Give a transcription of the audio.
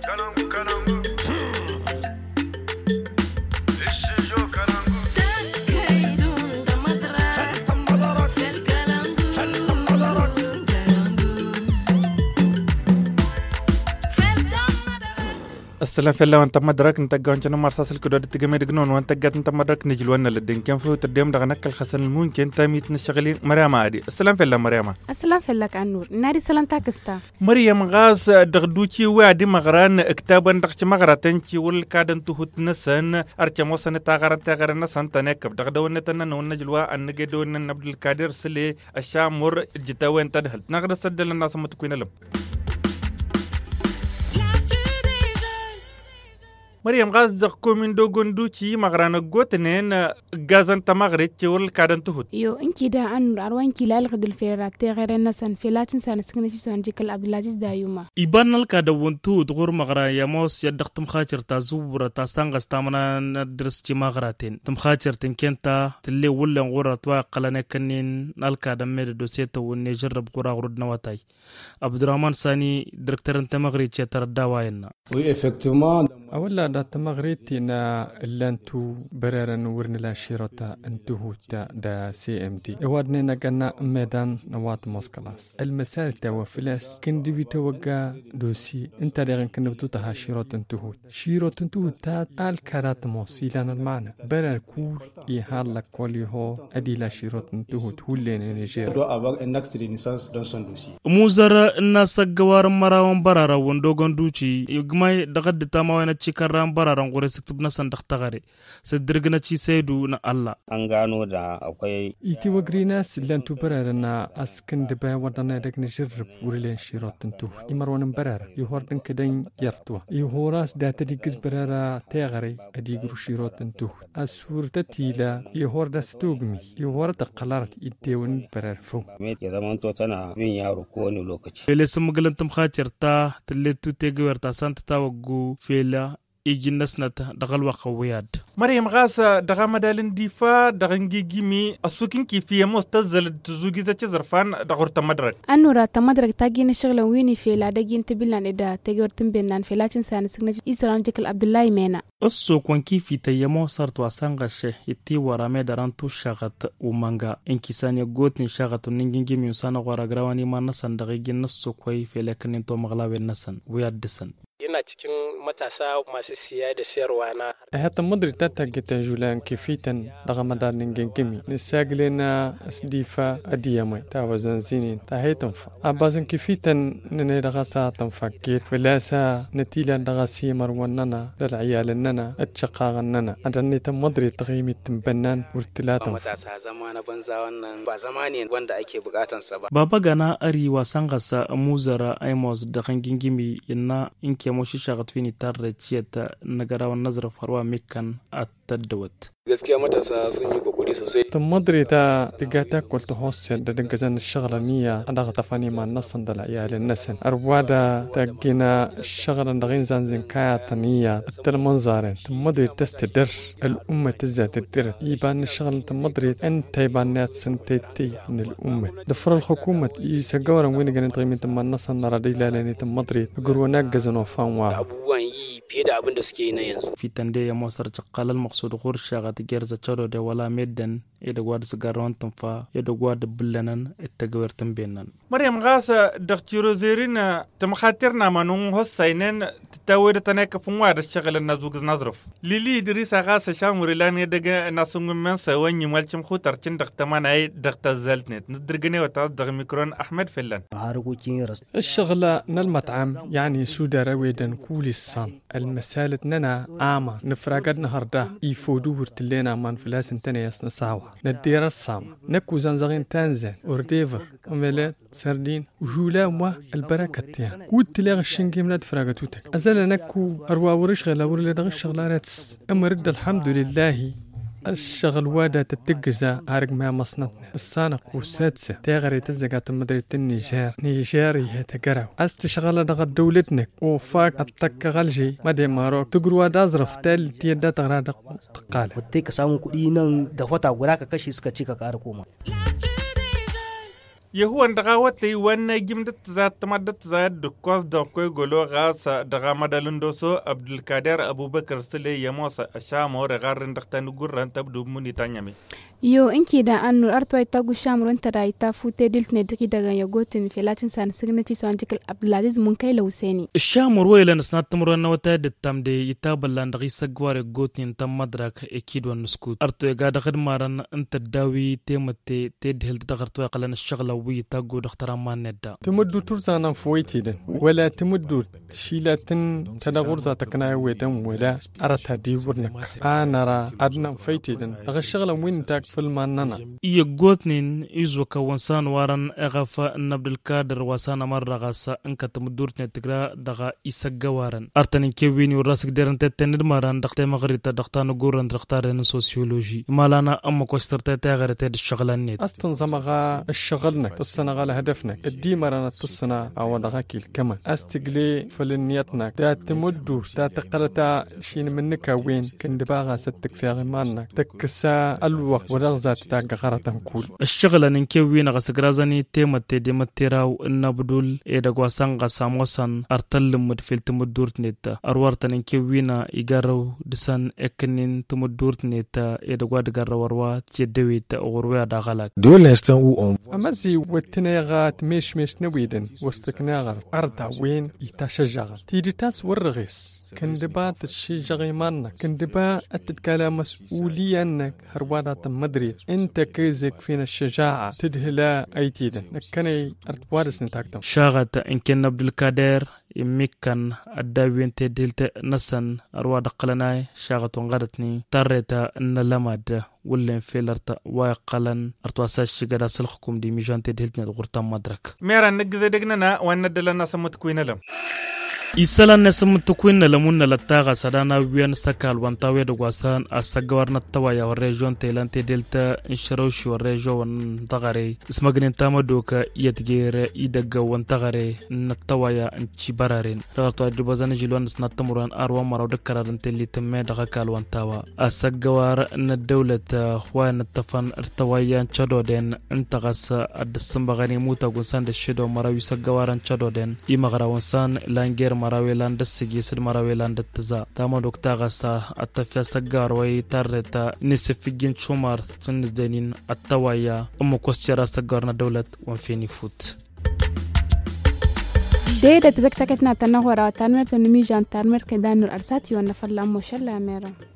السلام في الله وانت مدرك انت قانچ نمر ساسل كدود تجمع دقنون وانت قات انت مدرك نجلوانا للدين كان فيه تديم دغنك الخسن ممكن تاميت نشغلين مريم عادي. السلام في الله مريم. السلام في الله كأنور نادي سلام تاكستا مريم غاز دغدوشي وادي مغران كتابا دغش مغراتنشي والكادن تهوت نسن ارچ موسن تاغران نسن تنك دغدون تن نون نجلوا ان نجدون عبد القادر سلي الشامور جتاوين تدهل نغد سدل الناس متكوين لهم. مريم غاز دقو من دوغون دوشي مغرانا قوتنين غازان تمغريت شوال كادن تهود يو انكي دا عنور اروانكي لالغد الفيرات تغير النسان فيلاتن سان سكنشي سان جيكال عبدالعزيز دايوما إبان الكادوون تهود غور مغرا ياموس يدق تمخاچر تازور تاستانغس تامنا ندرس جي مغراتين تمخاچر تنكينتا تلي ولن غورا توا قلاني كنين الكادم ميد دوسيتا ونجرب غورا غرود نواتاي عبد الرحمن ساني ديركتور انت مغري تشتر داواينا وي افكتومون اولا دا تمغريتنا لانتو برارن ورنلا شيروتا انتوهوتا دا سي ام دي اوادني نغنا ميدان نوات موسكلاس المسال تاو فلاس كندوي توغا دوسي انت دغن كنبتو تها شيروت انتوهوت تا الكارات موسيلان المعنى برار كور يحال لك كولي هو ادي لا شيروت انتوهوت هولين نيجير دو افاك ان اكس دي نيسانس دون سون دوسي موزر الناس غوار مراون برارا وندوغون دوچي يغماي دغد تاماوينا تشيكران bararan gore siktub na san dakhtagare sadirgna ci saidu na Allah an gano da akwai iti wagrinas lantu bararana askin da ba wadana da ne jirb wurilen shirotantu imarwan barara yuhordin kadan yartwa yuhoras da tadigiz barara tagare adigru shirotantu asurta tila yuhorda stugmi yuhorda qalarat idewun barar fu me ya zaman to tana min yaro ko wani lokaci fele sumgalantum khacerta tilletu tegewerta santa tawagu fela إجنسنت دغل وقوياد مريم غاسة دغا مدالن ديفا دغنجي جيمي السوكين كيفية مستزل تزوجي زا تزرفان دغور تمدرك أنورا تمدرك تاجين الشغل ويني في لا داجين تبلان إدا تجور تنبينان في لاتن سان سكنج إسران جكل عبد الله مينا السوق وانكي في تيمو صارت واسانغش يتي ورامي درانتو شغط ومانغا انكسان يغوتني شغط وننجي ميوسان غوراغراواني ما نسان دغيجين السوق وي في لكن انتو مغلاوي النسان ويادسان yana cikin matasa masu siya da sayarwa na هذا مدري تتجت جولان كيفيتن دغمدان نجيمي نساجلنا سديفا أديامي تاوزن زينين تهيتم أبازن كيفيتن نندغسا تنفكيت فلاسا نتيلا دغسي مرواننا للعيالنا اتشقاغننا أدني تمدري تغيمي تنبنان ورتلاتم matasa zamana banza wannan ba zamani wanda ake bukatan sa ba baba gana ari wasangasa muzara aimos da gingimi yana inke moshi shagatwini tarre ciyata nagara wan nazar farwa mikan atadawat gaskiya matasa sun yi kokari sosai تمدري تا تجاتا قلت هوس ددنجزن الشغلة نية أنا تفاني مع النص عند العيال النسن أروادا تجينا الشغلة دغين زنزن كايا تنية التلمنظارين تمدري تستدر الأمة تزات الدر يبان الشغلة تمدري أنت يبان نات سنتيتي من الأمة دفر الحكومة يسجورا وين جن تغيمين تم النص نردي لاني تمدري جرونا جزنوا فانوا abubuwan yi fiye da abin da suke yi na yanzu في تندي مصر تقال المقصود غور شاغت جرزة شرو دي ولا ميدن يدقواد سقارون تنفا يدقواد بلنن التقوير تنبينن مريم غاسة دختيرو زيرين تمخاطرنا منون هسينين تتاوير تناك فنوار الشغل النزوغز نظرف ليلي دريسا غاسة شاموري لان يدقى ناسون من سوين يمالشم خوترچن دختمان اي دخت الزلتنت ندرقني وتعدغ ميكرون أحمد فلان الشغلة نالمطعم يعني سودا رويدا كولي الصان المسالة ننا آما نفراقد نهاردا يفودو ورتلينا من فلاسن تاني يسنا ساوا ندير الصام نكو زنزغين تانزان ورديفر أميلات سردين وجولا موا البركة تيان كود تلاغ الشنجي ملاد فراقتوتك أزال نكو أروا ورشغل أوري لدغ الشغلانات أما رد الحمد لله الشغل وادا تتجزا عارق ما مصنطنا السانق والسادسة تاغري تزقات مدري نيجاري هتقراو استشغل دغ دولتنك وفاك التك غلجي مدي ماروك تقروا دازرف تال تيدا تغرادق تقال وديك سامو كودي نان دفتا غراكا كشي سكا تشيكا كاركوما yahuwan daga wata yi wannan gimdat za ta madat za da kwas da kwai golo gasa daga madalin doso Abdulkader Abubakar Sule ya mosa a sha mawar garin da ta nugurran tabdu muni ta nyame. Yo inki da annur arto ita gushamurun ta da ita fute dilt ne diki daga yagotin filatin san signature son jikal Abdulaziz mun kai lauseni. Shamur wayla nasna tamro na wata da tamde ita ballan da isa gware gotin tam madrak ekid wan skut. Arto ga da khadmaran anta dawi temate ted helt da garto qalan shagla wi ta go dakhtara maneda. تمدو ترزانا فويتي ولا تمدو شيلاتن تدغرزا تكنا ويدم ولا أرتها دي ورنك أنا را أدنى فيتي أغا الشغلة وين تاك في المانانا إيا قوتنين إزوكا وانسان وارن أغافا نبد الكادر واسانا مرة غاسا انكا تمدورتنا تقرا دغا إساقا وارن أرتنين كيويني وراسك ديرن تتنر ماران دغتي مغريتا دغتانو قورن دغتارين سوسيولوجي مالانا أما كوسترتا تاغرتا الشغلة نيت أصلا زمغا الشغلنا تصنا غالا هدفنا الديمرنا تصنا أو دغاكي الكمان أستقلي فلنيتنا دا تمدو دا تقلتا شين منك وين كندباغا ستك في غماننا تكسا الوقت ورغزات تاق غارتهم كول الشغلة ننكوين غسقرازاني تيمتي ديمتيراو النبدول إيدا قواسان غساموسان أرتل مدفل تمدورت نيتا أروارتا ننكوينا إيغارو دسان إكنين تمدورت نيتا إيدا قواد غارو وروات جدويت أغرويا دا غالاك أمازي واتناغات مش نويدن واستكناغر أردا وين يتشجغ تيدي تاس ورغيس كندبات الشجغي مانك كندبا أتتكالا مسؤولية أنك هروانا مدري انت كيزك فينا الشجاعة تدهلا أيتيدا نكني أرتوارس نتاكتم شاغت إن كان عبد القادر يمكن الداوين تدلت نسن أرواد قلناي شاغت وغادتني تريتا إن لماد ولين فيلرتا واقلن أرتواساش شغدا سلخكم دي ميجان تدلتنا الغرطان مدرك ميرا نجزي دقننا وان ندلنا سمت كوين لم isalan ne sun tukwin na lamun na lattaga sadana wiyan sakal wantawe da gwasan a sagawar na tawaya wa region tailante delta insharoshi wa region tagare ismagnin tama doka yadgere idaga wantagare na tawaya an cibararen tagarto a dubazan jilwan na tamuran arwa marau da kararin telitame daga kalwantawa a sagawar na daulata wa na tafan tawayan chadoden intagasa a dasan bagani muta gunsan da shido marawi sagawaran chadoden imagara wansan langer marawelan da sigi sid marawelan da tza tama dokta gasa atafiya sagar wai tarreta ne sifigin chumar tunizdenin atawaya umma kwascara sagar na dawlat wan fini foot da tazaktakatna tanawara tanmer tanmi jan tanmer kedanur arsati wa nafalla mo shalla mera